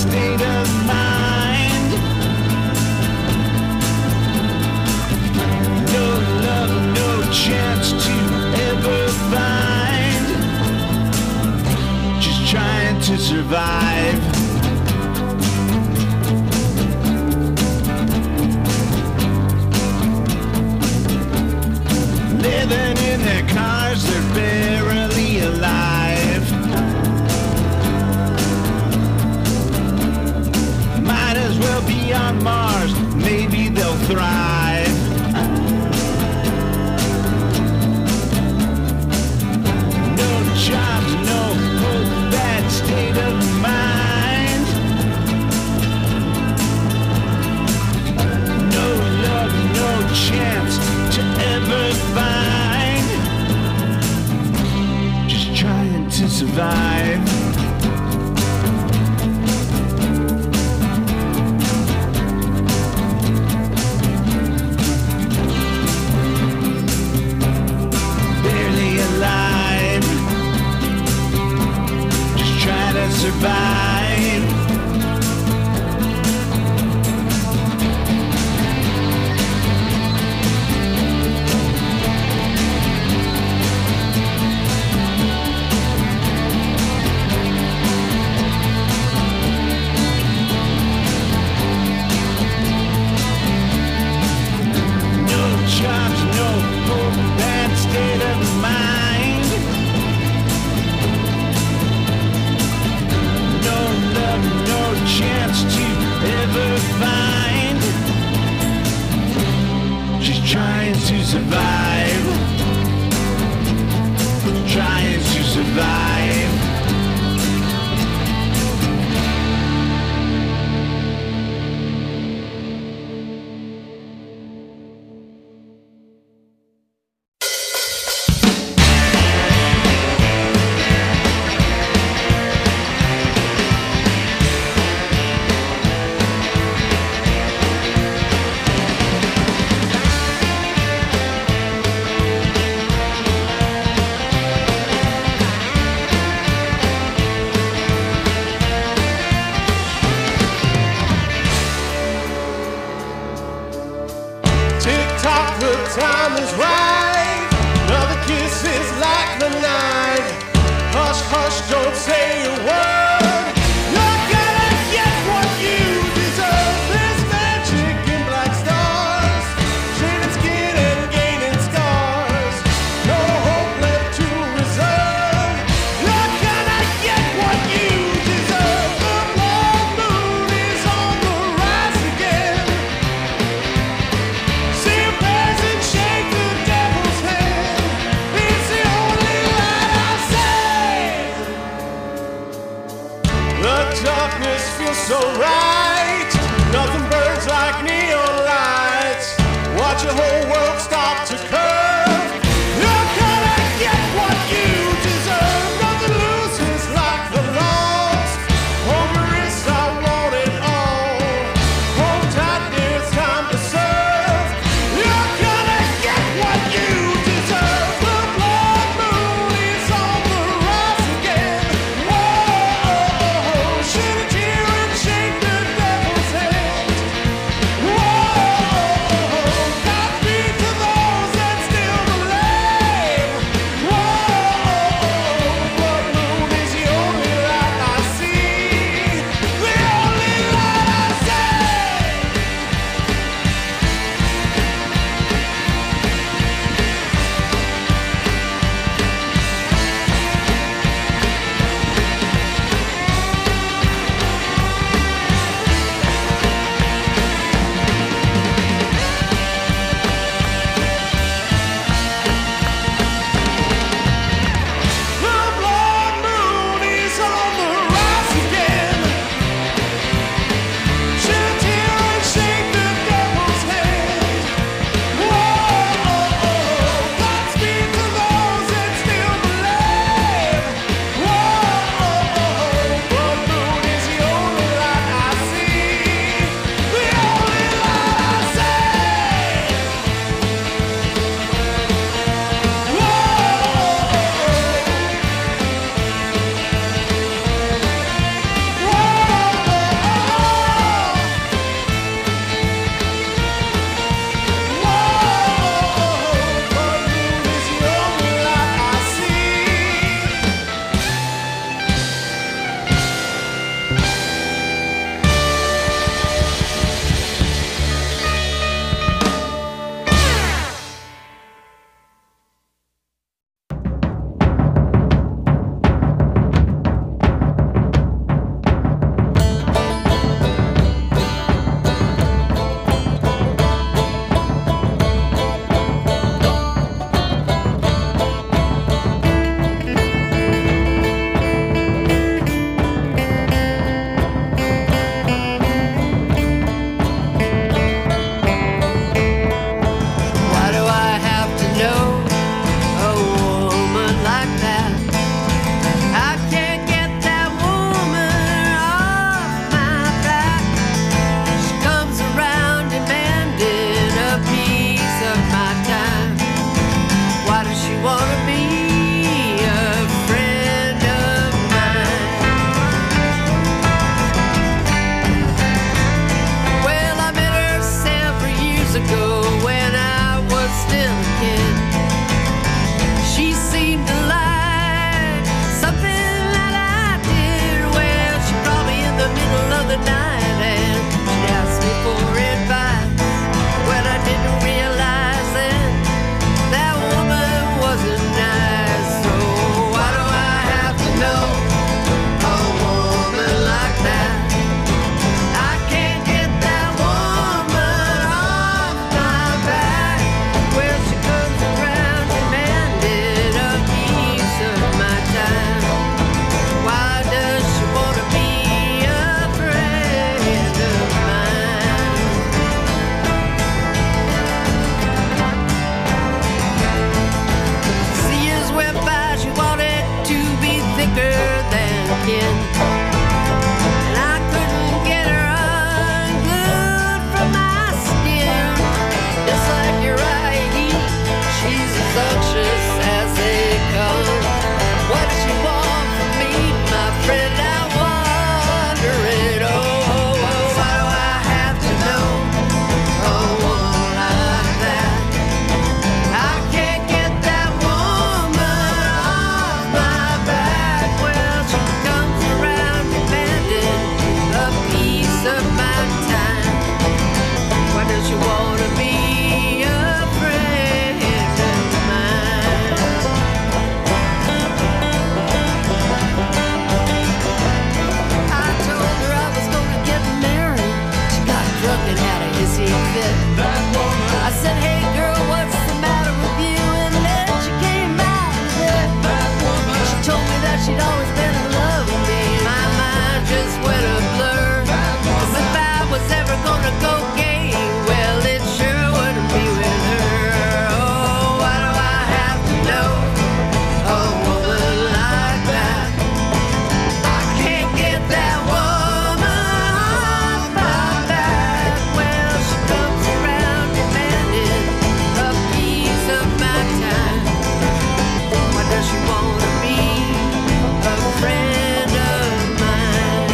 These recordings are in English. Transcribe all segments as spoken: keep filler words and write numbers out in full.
state of mind. No love, no chance to ever find. Just trying to survive. Living in their cars, they're barely alive. Might as well be on Mars, maybe they'll thrive. No jobs, no hope, bad state of mind. No love, no chance to ever find. Just trying to survive. Barely alive. Just trying to survive. Jobs, no hope, bad state of mind. No love, no chance to ever find. Just trying to survive. Trying to survive. Time is right. Another kiss is like the night. Hush, hush, don't say a word. You're gonna get what you deserve. There's magic in black stars, shedding skin and gaining scars. No hope left to reserve. You're gonna get what you deserve. The blood moon is on the rise again. See a peasant shake the devil's hand. It's the only light I see. The darkness feels so right. Nothing burns like neon lights. Watch your whole world stop to curve. You're gonna get what you deserve. Nothing loses like the lost. Hunger is I want it all. Hold tight, it's time to serve. You're gonna get what you deserve. The blood moon is on the rise again. Whoa, shed a tear and shake the thicker than kin. And I couldn't get her unglued from my skin. Just like Uriah Heep, she's as unctuous as they come. What does she want from me, my friend? I wonder it. Oh, oh, oh, why do I have to know a woman like that? I can't get that woman off my back. Well, she comes around demanding a piece of my time. Why does she want to be a friend of mine? I told her I was gonna get married. She got drunk and had a hissy fit. That woman, I said, hey girl, what's the matter with you? And then she came out and said, that woman, she told me that she'd always been in love with me. My mind just went a blur. As if I was ever gonna go gay, well, it sure wouldn't be with her. Oh, why do I have to know a woman like that? I can't get that woman off my back. Well, she comes around demanding a piece of my time. Why does she want to be a friend of mine?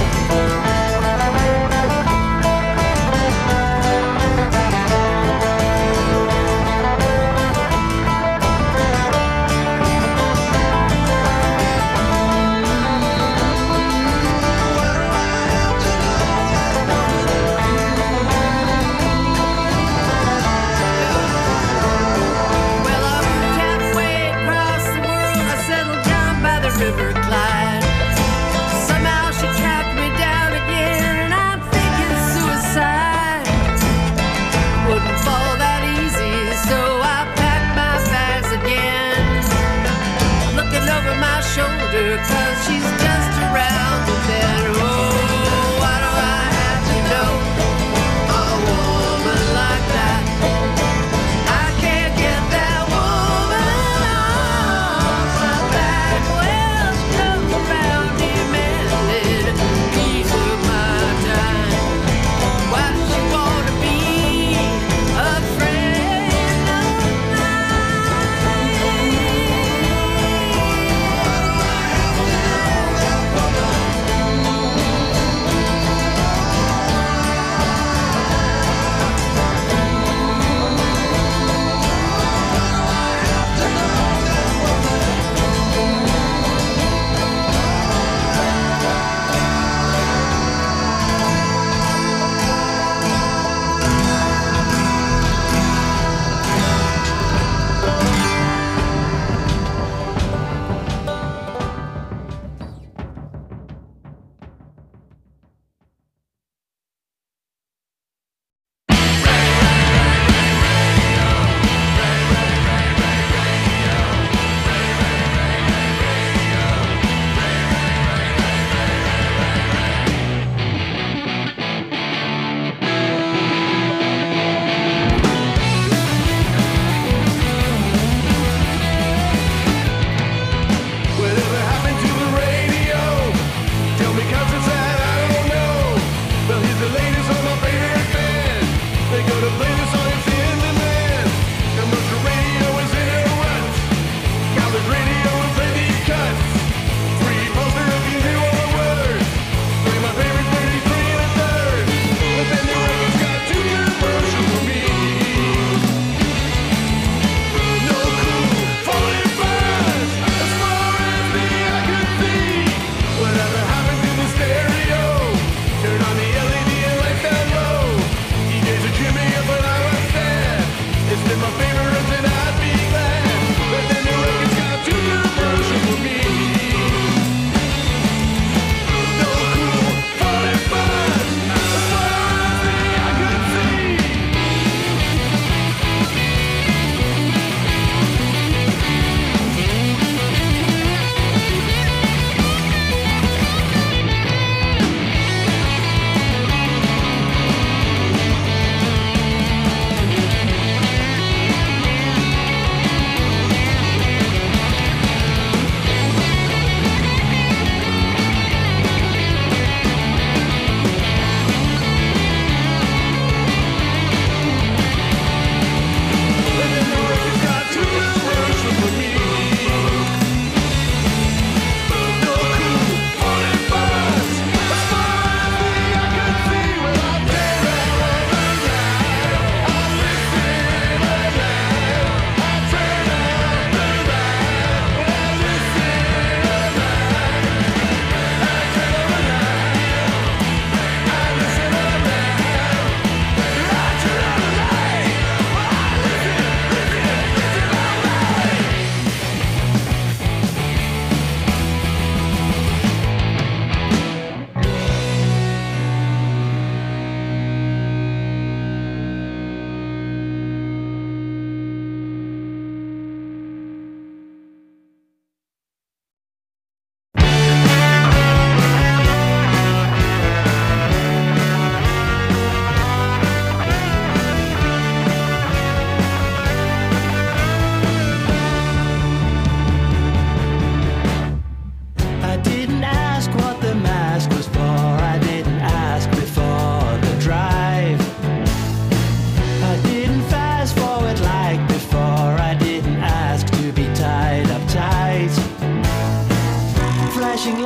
Well, I moved halfway across the world. I settled down by the River Clyde. Somehow she tracked me down again, and I'm thinking suicide wouldn't fall that easy. So I packed my bags again, looking over my shoulder, 'cause she's just around the bend. Oh, why do I have to know a woman like that? I can't get that woman off my back. Well, she comes around demanding a piece of my time. Why does she want to be a friend of mine?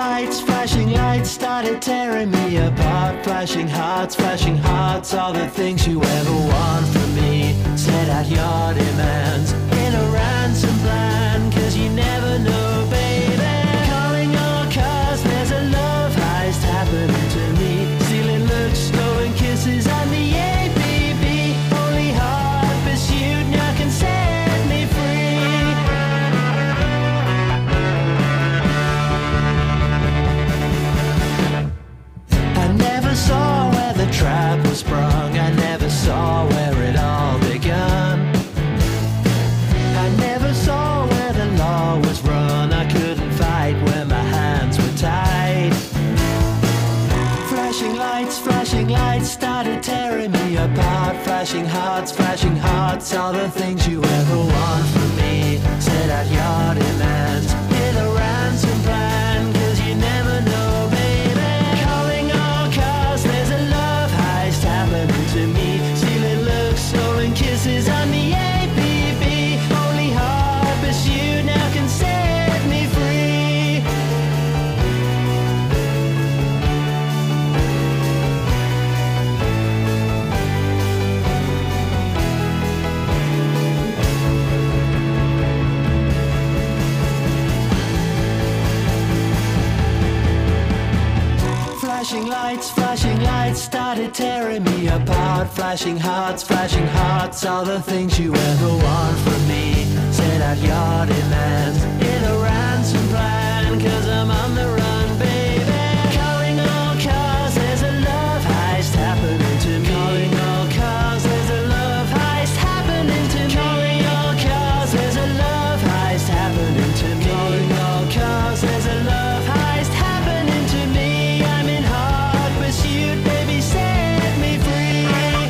lights, flashing lights started tearing me apart. Flashing hearts, flashing hearts, all the things you ever want from me. Set out your demands in a ransom plan, cause you never know, baby. Calling all cars, there's a love heist happening to me. Stealing looks, stolen kisses, and the A B B. Only hard pursuit now can set me free. I never saw where the trap was sprung. I never saw where it all begun. I never saw where the law was run. I couldn't fight when my hands were tied. Flashing lights, flashing lights started tearing me apart. Flashing hearts, flashing hearts, all the things you ever want from me. Set out your demands in a ransom plan, cause you never know, baby. Calling all cars, there's a love heist happening to me. Stealing looks, stolen kisses, and the A B B. Only hard pursuit now can set me free. Flashing lights, flashing lights started tearing me apart. Flashing hearts, flashing hearts, all the things you ever want from me. Set out your demands in a ransom plan, cause I'm on the run, baby. Calling all cars, there's a love heist happening to me. Calling all cars, there's a love heist happening to me. Calling all cars, there's a love heist happening to me. Calling all cars, there's a love heist happening to me. I'm in hard pursuit, baby, set me free.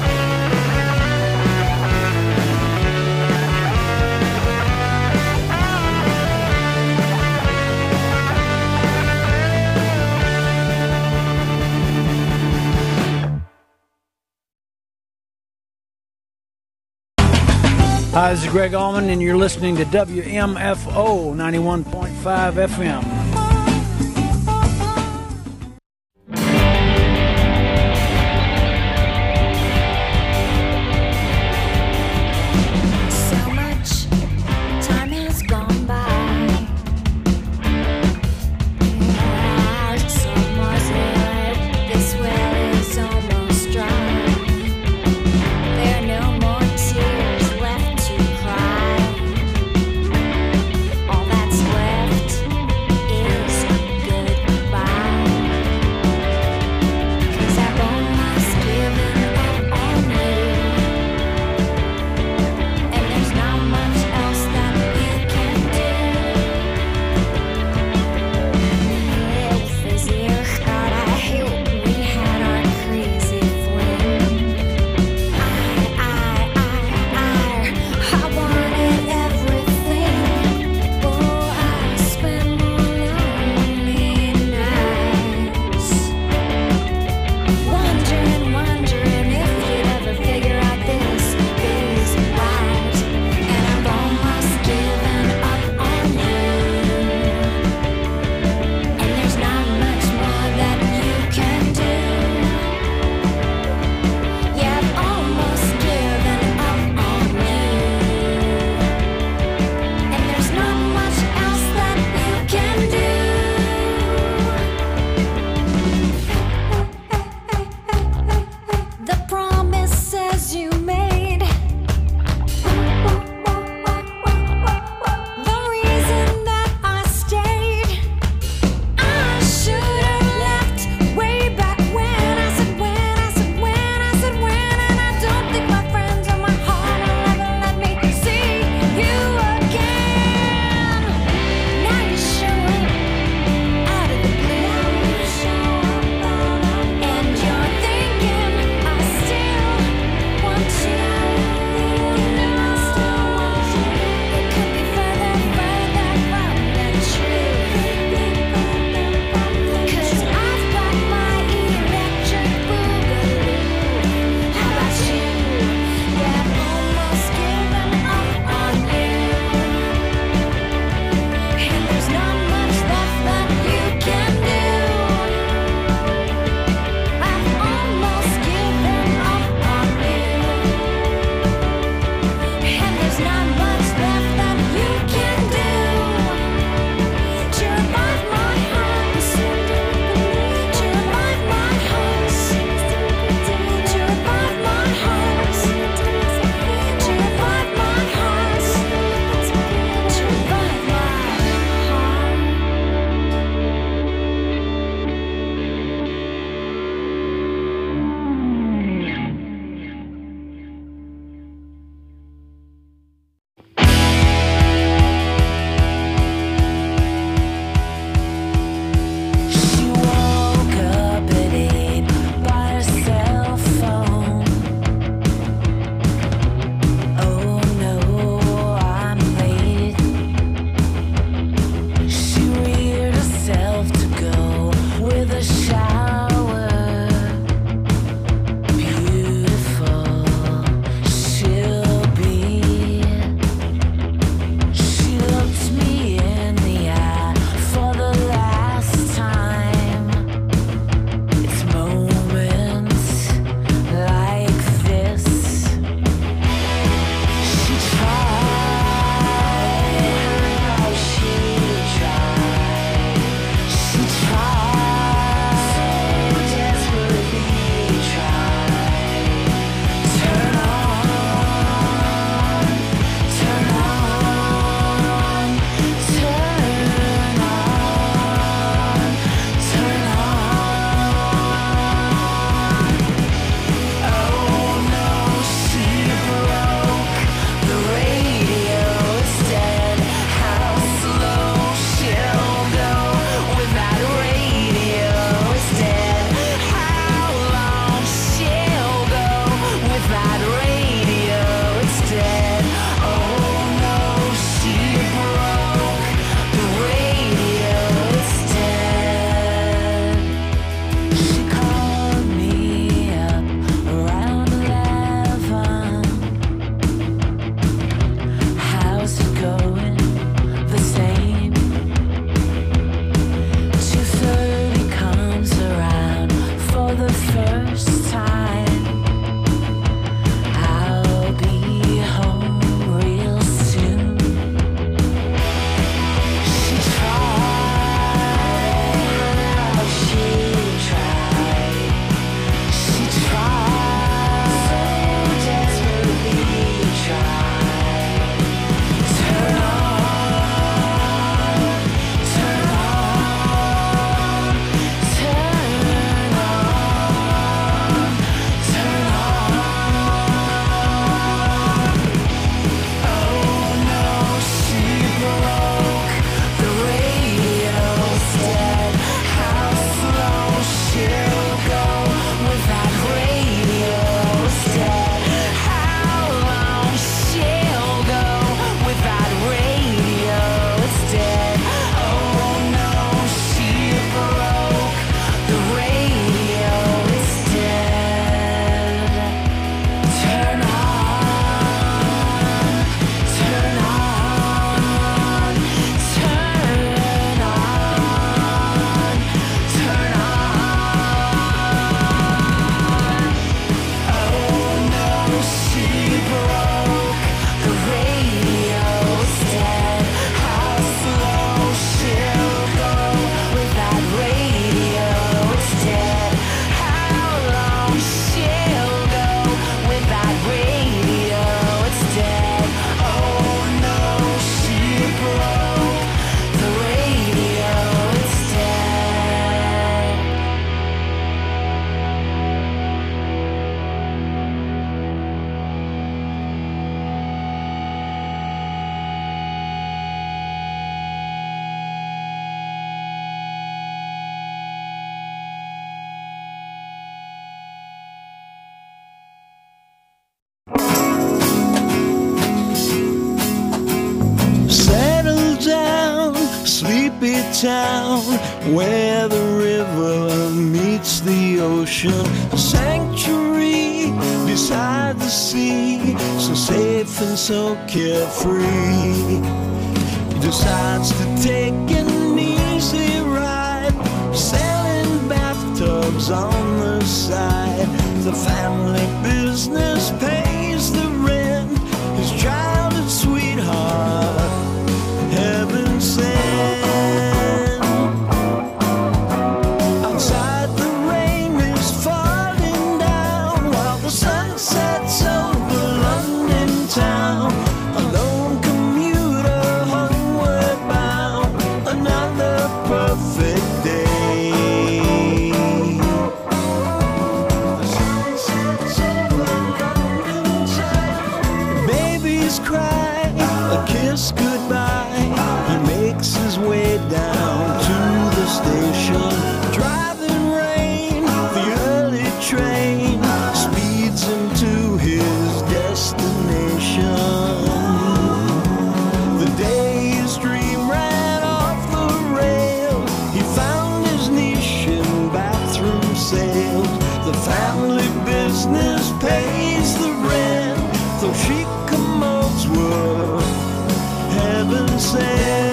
Hi, this is Greg Allman, and you're listening to W M F O ninety-one point five F M. So much time has gone by. Our song was lit. This well is almost dry. There are no more tears left to cry. All that's left town where the river meets the ocean. A sanctuary beside the sea, so safe and so carefree. He decides to take an easy ride, selling bathtubs on the side. The family business pays the rent, his childhood sweetheart, heaven sent. Outside the rain is falling down while the sun sets over London town. A lone commuter homeward bound, another perfect day. The sun sets over London town. Babies cry, a kiss goodbye. He makes his way down to the station. Driving rain, the early train speeds him to his destination. The day's dream ran off the rails. He found his niche in bathroom sales. The family business pays the rent, though chic commodes were heaven sent.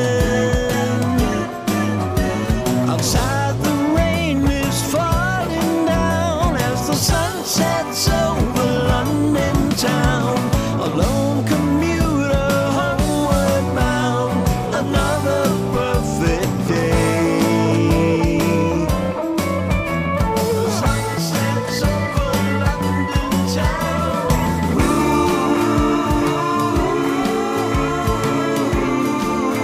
Outside the rain is falling down as the sun sets over London town. A lone commuter homeward bound, another perfect day. The sun sets over London town. Ooh.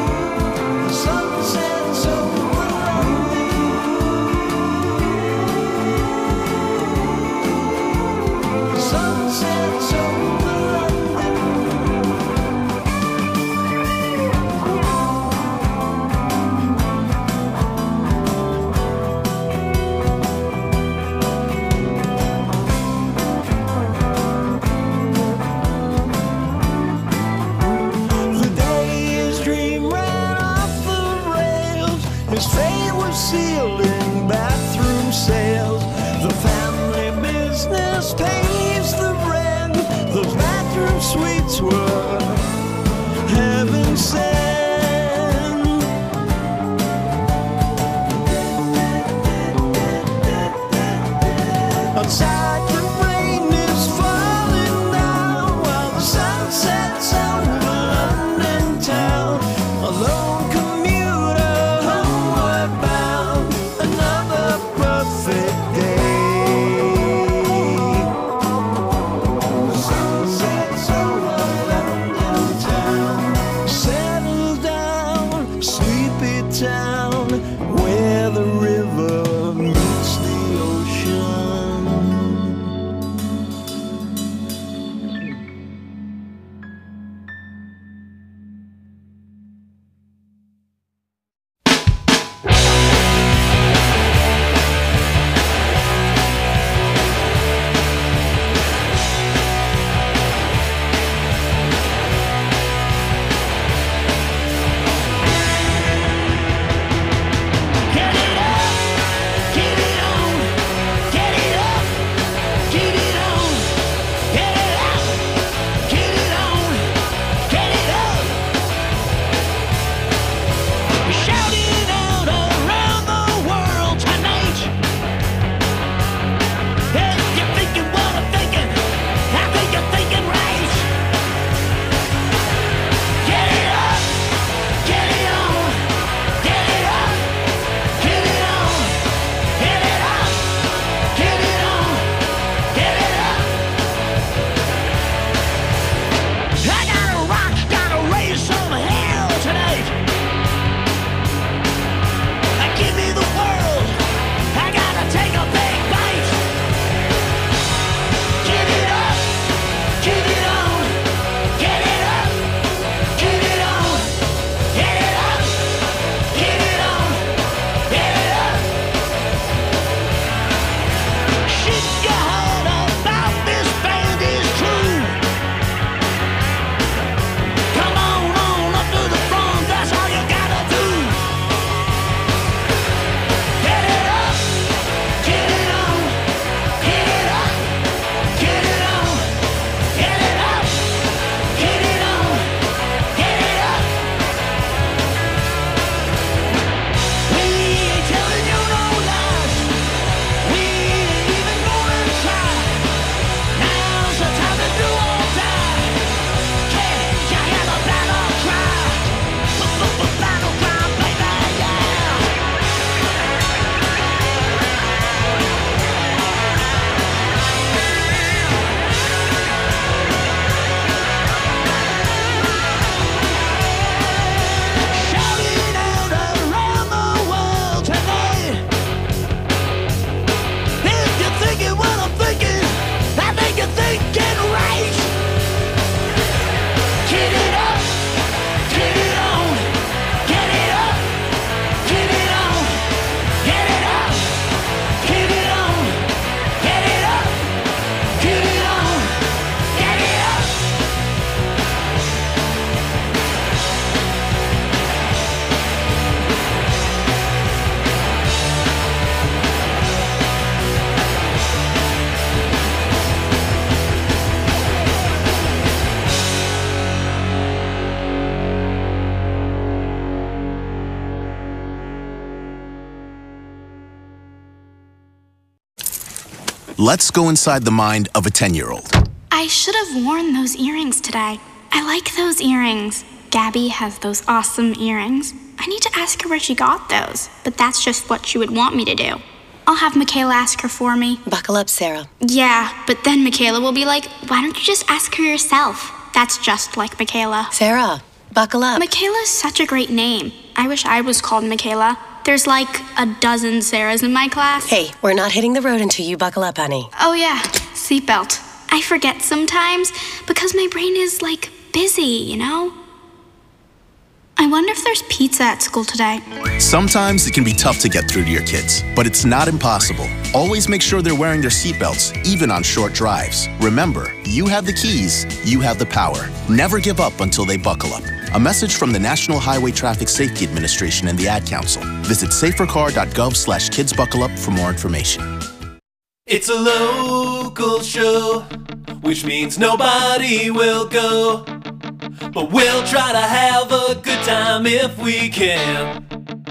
Let's go inside the mind of a ten-year-old. I should have worn those earrings today. I like those earrings. Gabby has those awesome earrings. I need to ask her where she got those, but that's just what she would want me to do. I'll have Michaela ask her for me. Buckle up, Sarah. Yeah, but then Michaela will be like, why don't you just ask her yourself? That's just like Michaela. Sarah, buckle up. Michaela's such a great name. I wish I was called Michaela. There's like a dozen Sarahs in my class. Hey, we're not hitting the road until you buckle up, honey. Oh yeah, seatbelt. I forget sometimes because my brain is like busy, you know? I wonder if there's pizza at school today. Sometimes it can be tough to get through to your kids, but it's not impossible. Always make sure they're wearing their seatbelts, even on short drives. Remember, you have the keys, you have the power. Never give up until they buckle up. A message from the National Highway Traffic Safety Administration and the Ad Council. Visit safercar.gov slash kidsbuckleup for more information. It's a local show, which means nobody will go. But we'll try to have a good time if we can.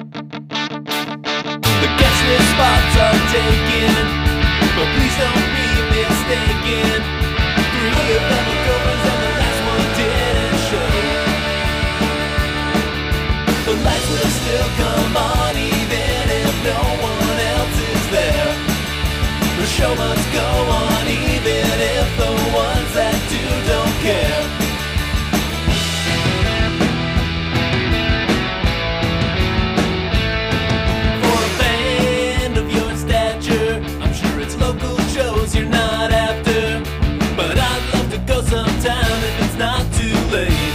The guest list spots are taken, but please don't be mistaken. Three of them are girlfriends and the last one didn't show. The lights will still come on even if no one else is there. The show must go on even if the ones that do don't care. You're not after, but I'd love to go sometime if it's not too late.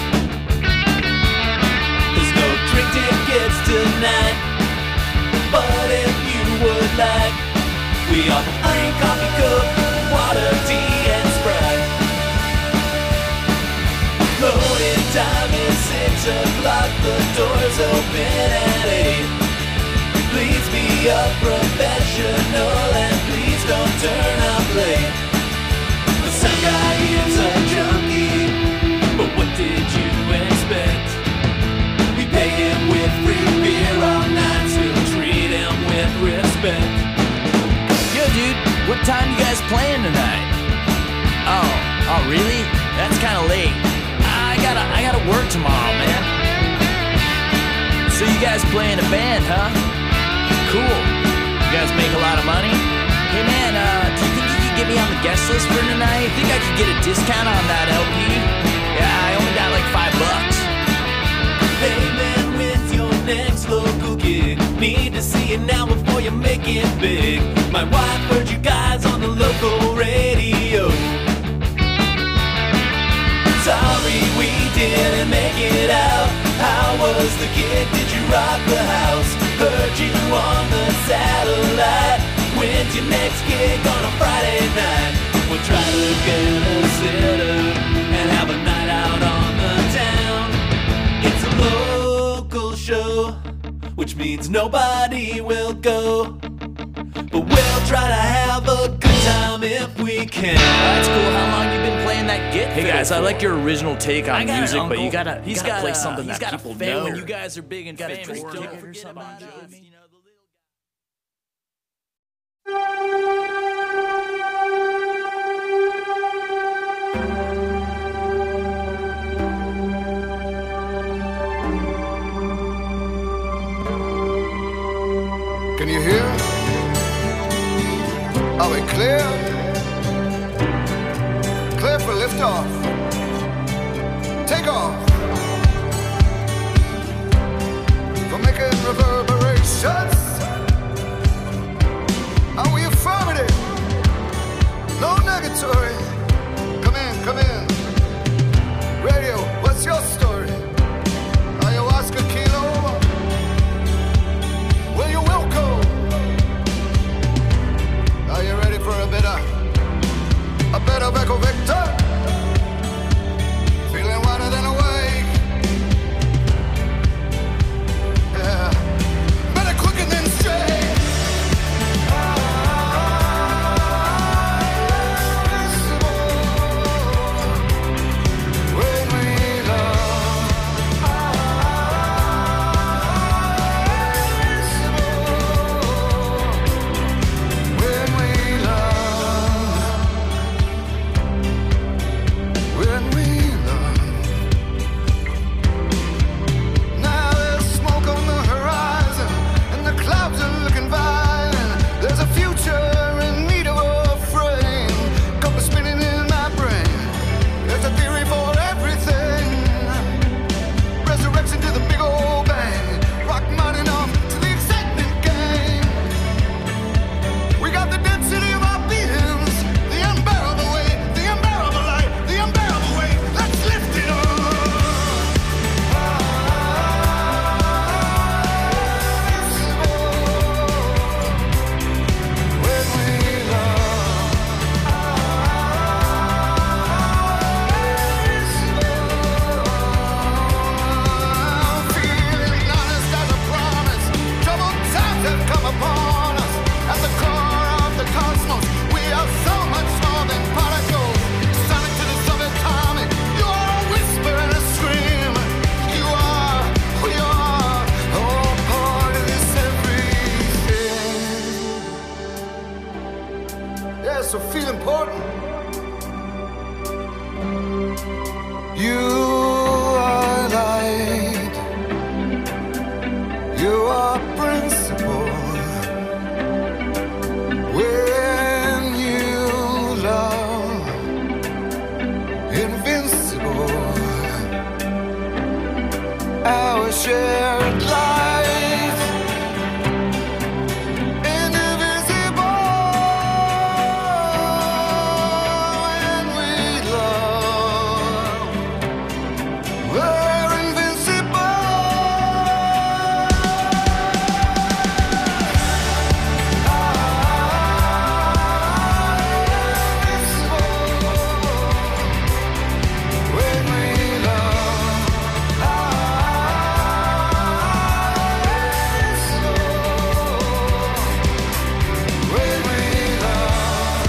There's no drink tickets tonight, but if you would like, we offer free coffee, coke, water, tea, and Sprite. Loading time is six o'clock, the doors open at eight. Please be a professional and please don't turn up late. The sound guy is a junkie, but what did you expect? We pay him with free beer all night, still treat him with respect. Yo dude, what time you guys playing tonight? Oh, oh really? That's kinda late. I gotta, I gotta work tomorrow, man. So you guys play in a band, huh? Cool. You guys make a lot of money? Hey man, uh, do you think you could get me on the guest list for tonight? Think I could get a discount on that L P? Yeah, I only got like five bucks. Hey man, when's your next local gig? Need to see it now before you make it big. My wife heard you guys on the local radio. Sorry we didn't make it out. How was the gig? Did you rock the house? Heard you on the satellite. When's your next gig on a Friday night? We'll try to get a sitter and have a night out on the town. It's a local show, which means nobody will go. But we'll try to have a good time if we can. That's cool. How long you been playing that git? Hey guys, I like your original take on music, uncle. but you gotta, you He's gotta got play a, something he's that got people a fan know. when you guys are big and Gotta famous. drink Don't ticket or forget something. about Jovi. You know, the little Can you hear? Are we clear? Clear for liftoff. Take off. For making reverberations. Are we affirmative? No negatory. Come in, come in. Radio, what's your story? Ayahuasca kilo? Well, you're welcome. Are you ready for a bit of a bit of Echo Victor? Feeling wider than awake. Yeah. Better quicker than so feel important. You are light, you are principle. When you love, invincible. Our shared life, indivisible. When we love, we're invincible. When we love, when we love,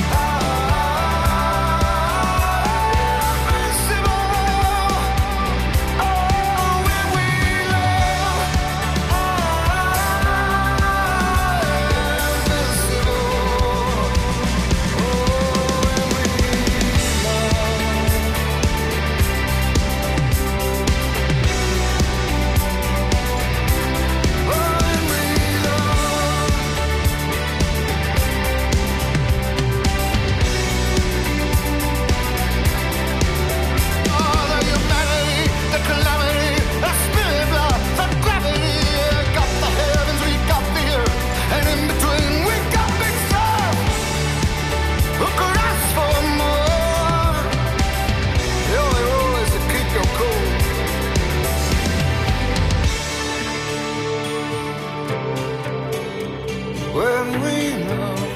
when we love,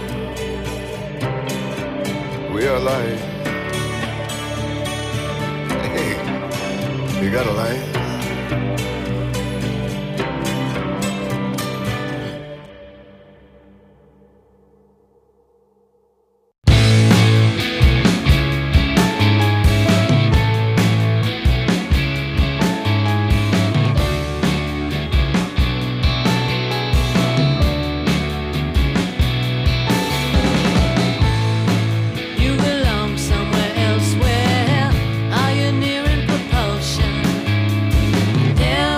we are light. Hey, you got a light? You belong somewhere elsewhere. Are you nearing propulsion? Tell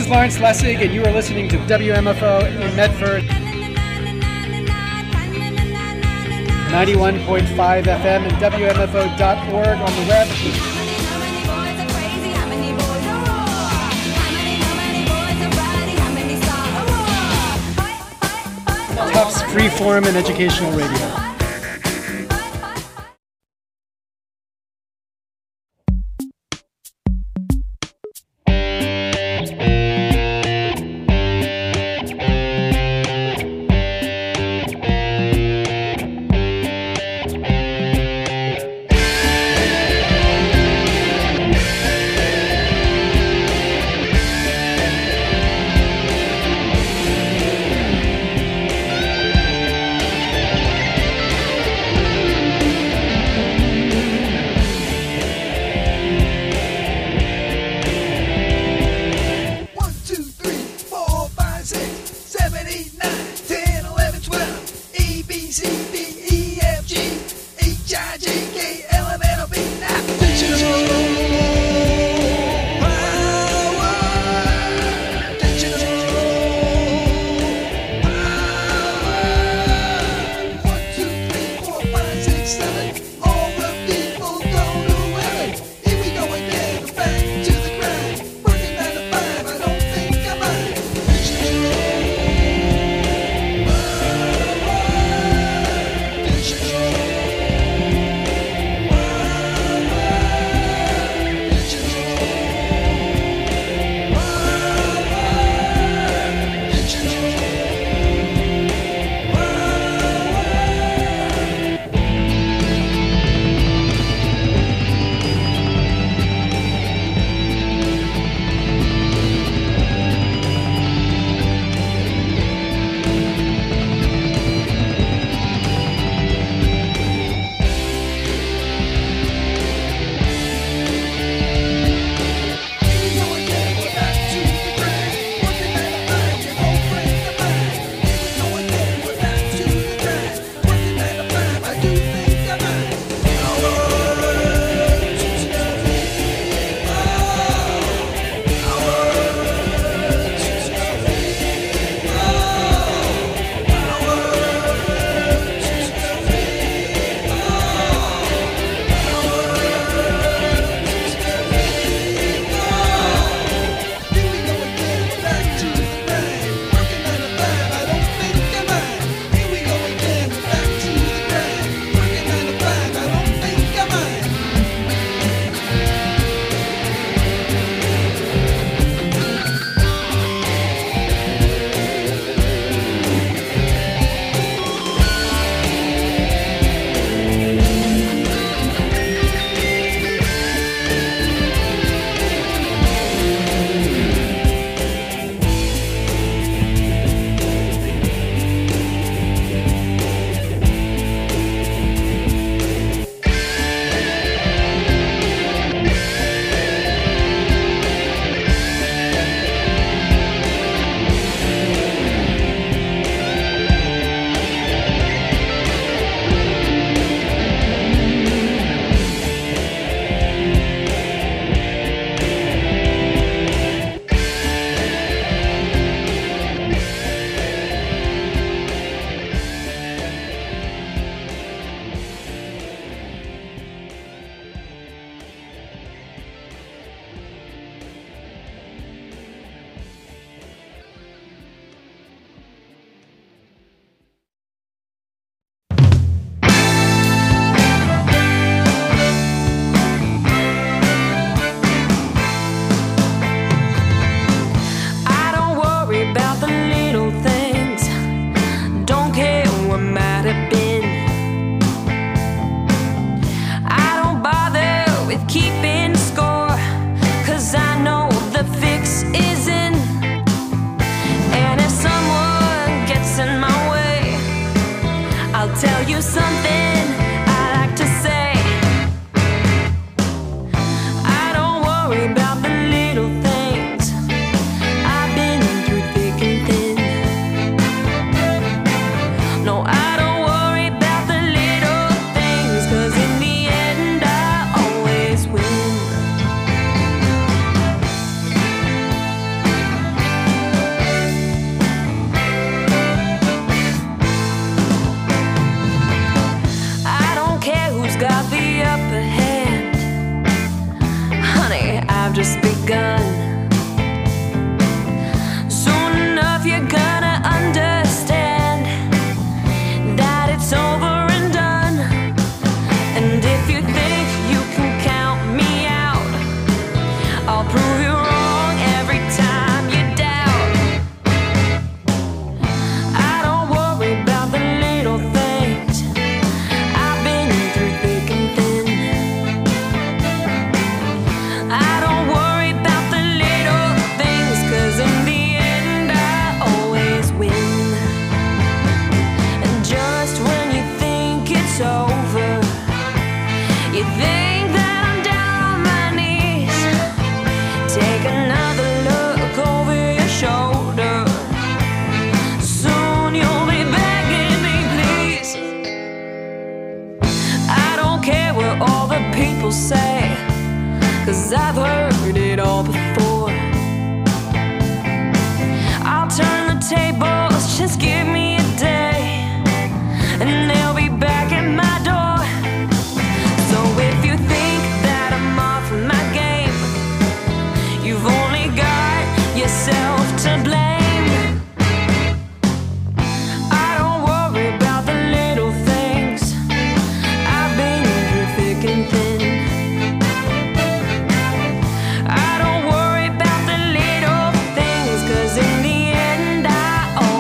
is Lawrence Lessig, and you are listening to W M F O in Medford. ninety-one point five F M and W M F O dot org on the web. Tufts Freeform and Educational Radio. people say, 'cause I've heard it all before. I'll turn the tables, just give me a day, and they'll be back at my door. So if you think that I'm off my game, you've only got yourself to blame. I don't worry about the little things, I've been through thick and thin. I don't worry about the little things, 'cause in the end I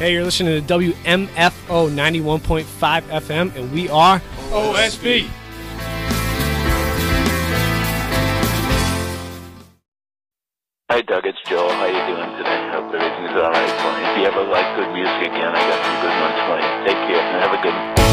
Hey, you're listening to W M F O ninety-one point five F M, and we are O S B. Hi, Doug. It's Joe. How you doing today? Hope everything's all right for you. If you ever like good music again, I got some good ones for you. Take care and have a good one.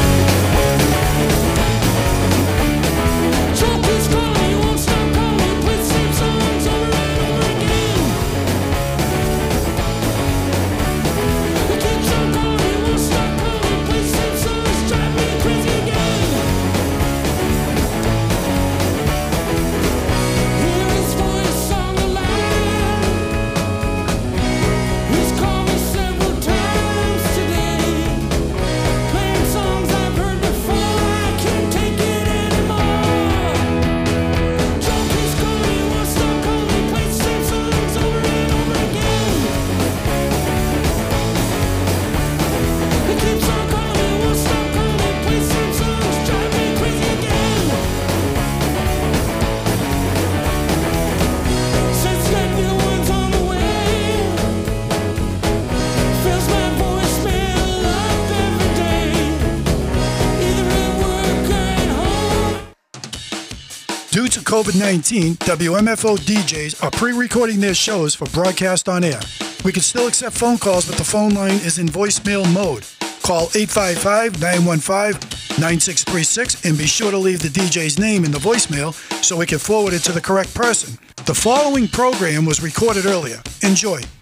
Due to COVID nineteen, W M F O D Js are pre-recording their shows for broadcast on air. We can still accept phone calls, but the phone line is in voicemail mode. Call eight five five, nine one five, nine six three six and be sure to leave the D J's name in the voicemail so we can forward it to the correct person. The following program was recorded earlier. Enjoy.